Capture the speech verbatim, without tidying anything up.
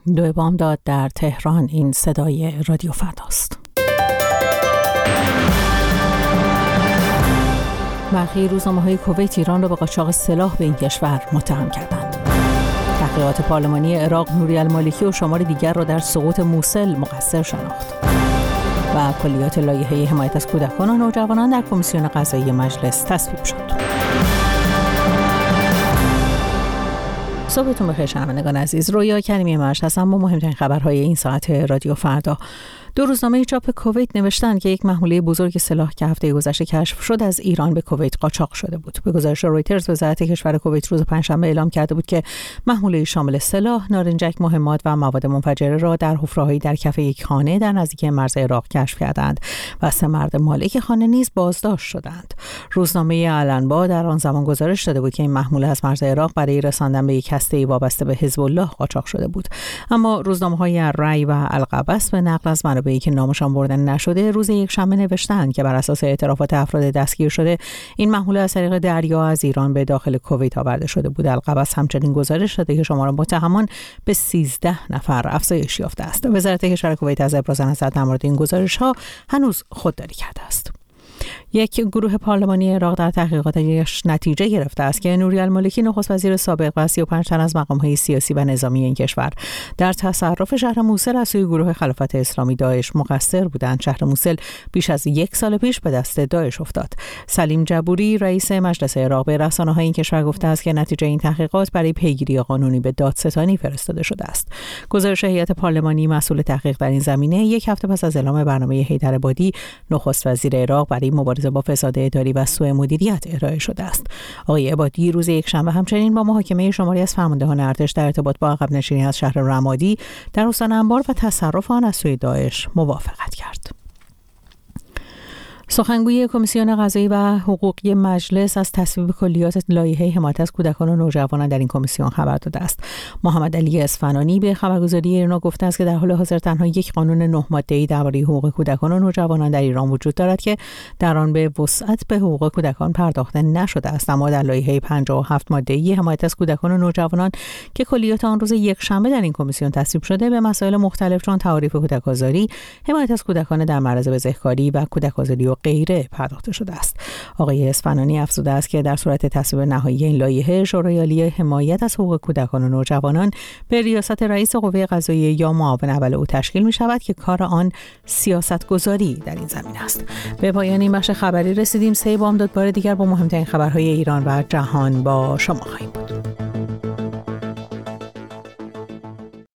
دو بامداد در تهران. این صدای رادیو فرداست. برخی روزنامه‌های کویت ایران را به قاچاق سلاح به این کشور متهم کردند. تحقیقات پارلمانی عراق نوری المالکی و شمار دیگر را در سقوط موصل مقصر شناخت. و کلیات لایحه حمایت از کودکان و نوجوانان در کمیسیون قضایی مجلس تصویب شد. صبحتون بخیر شنوندگان عزیز. رویا کریمی مرش هستم با مهمترین خبرهای این ساعت رادیو فردا. دو روزنامه چاپ کویت نوشتند که یک محموله بزرگ سلاح که هفته گذشته کشف شد از ایران به کویت قاچاق شده بود. به گزارش رویترز، وزارت کشور کویت روز پنجشنبه اعلام کرده بود که محموله شامل سلاح، نارنجک، مهمات و مواد منفجره را در حفره‌هایی در کف یک خانه در نزدیکی مرز عراق کشف کردند و سه مرد مالک خانه نیز بازداشت شدند. روزنامه علنبا در آن زمان گزارش داده بود که این محموله از مرز عراق برای رساندن به یک هسته وابسته به حزب الله قاچاق شده بود. اما روزنامه‌های الرأی و القبس به نقل از به ای که نامشان برده نشده روز یکشنبه نوشتند که بر اساس اعترافات افراد دستگیر شده این محموله از طریق دریا از ایران به داخل کویت آورده شده بود. القبس همچنین گزارش داده که شمار متهمان به سیزده نفر افزایش یافته است. وزارت کشور کویت از ابراز نظر در مورد این گزارش‌ها هنوز خودداری کرده است. یک گروه پارلمانی عراق در تحقیقاتش نتیجه گرفته است که نوری المالکی نخست وزیر سابق و سی و پنج تن از مقام‌های سیاسی و نظامی این کشور در تصرف شهر موصل از سوی گروه خلافت اسلامی داعش مقصر بودند. شهر موصل بیش از یک سال پیش به دست داعش افتاد. سلیم جبوری رئیس مجلس عراق به رسانه‌های این کشور گفته است که نتیجه این تحقیقات برای پیگیری قانونی به دادستانی فرستاده شده است. گزارش هیئت پارلمانی مسئول تحقیق در این زمینه یک هفته پس از اعلام برنامه حیدر عبادی نخست وزیر عراق برای مبارزه با فساد اداری و سوء مدیریت ارائه شده است. آقای عبادی روز یکشنبه همچنین با محاکمه شماری از فرماندهان ارتش در ارتباط با عقب نشینی از شهر رمادی در استان انبار و تصرف آن از سوی داعش موافقت کرد. سخنگوی کمیسیون قضایی و حقوقی مجلس از تصویب کلیات لایحه حمایت از کودکان و نوجوانان در این کمیسیون خبر داده است. محمد علی اصفهانی به خبرگزاری ایرنا گفته است که در حال حاضر تنها یک قانون نه ماده‌ای درباره حقوق کودکان و نوجوانان در ایران وجود دارد که در آن به وسعت به حقوق کودکان پرداخته نشده است، اما در لایحه پنجاه و هفت ماده‌ای حمایت از کودکان و نوجوانان که کلیات آن روز یکشنبه در این کمیسیون تصویب شده به مسائل مختلف چون تعاریف کودک آزاری، حمایت از کودکان در معرض بزهکاری و کودک آزاری و غیره پرداخته شده است. آقای اصفهانی افزوده است که در صورت تصویب نهایی این لایحه شورای عالی حمایت از حقوق کودکان و نوجوانان به ریاست رئیس قوه قضاییه یا معاون اول او تشکیل می شود که کار آن سیاست گذاری در این زمینه است. به پایان این بخش خبری رسیدیم. سه بامداد بار دیگر با مهمترین خبرهای ایران و جهان با شما خواهیم بود.